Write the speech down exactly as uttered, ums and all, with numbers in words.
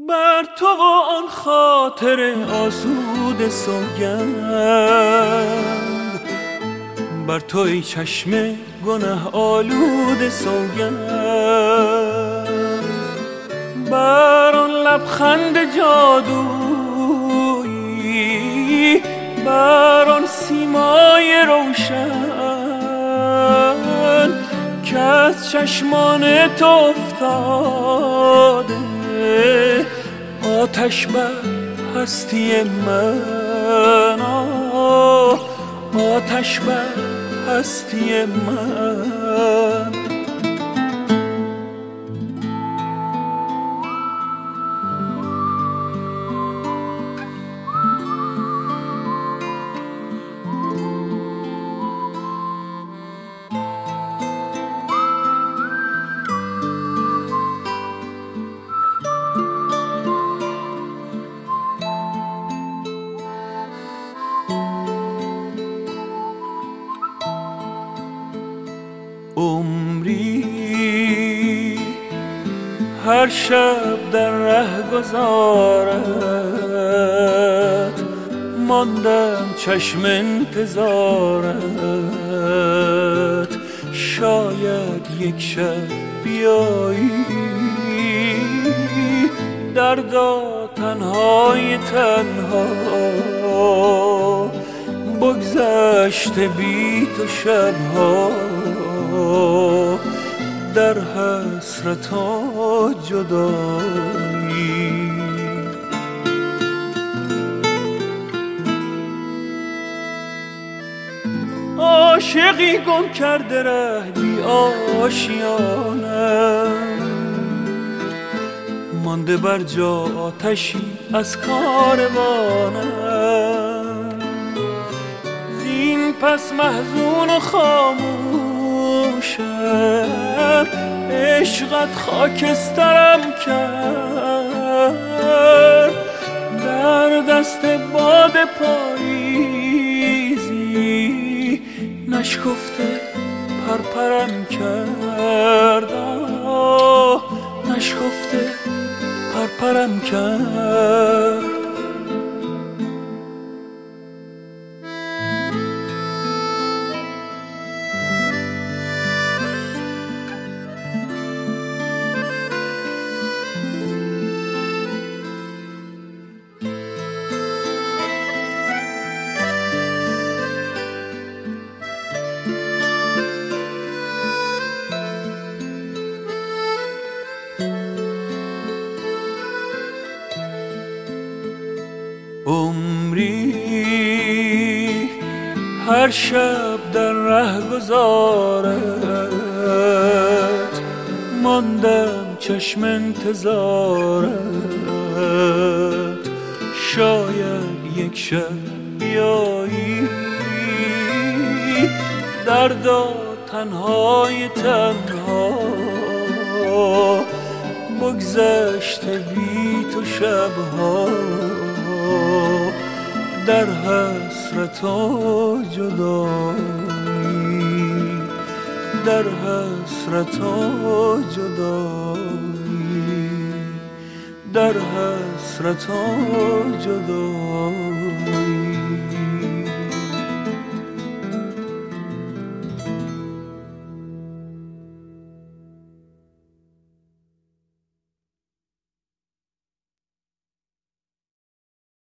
بر تو و آن خاطر آسوده سوگند، بر تو ای چشم گناه آلوده سوگند، بر آن لبخند جادویی، بر آن سیمای روشن که از چشمان تو افتاده، آتش بر هستی من، آتش بر هستی من. عمری هر شب در ره گذارت، ماندم چشم انتظارت، شاید یک شب بیایی، دردا تنهای تنها بگذشته بی تو شبها، در حسرت و جدایی. عاشقی گم کرده ره بی آشیانم، مانده بر جا آتشی از کاروانم، زین پس محزون و خاموشم، عشقت خاکسترم کرد، در دست باد پاییزی نشکفته پرپرم کرد، نشکفته پرپرم کرد. عمری هر شب در ره گذارت، ماندم چشم انتظارت، شاید یک شب بیایی، دردا تنهای تنها بگذشته بی تو شبها، در حسرت و جدایی، در حسرت و جدایی، در حسرت و جدایی.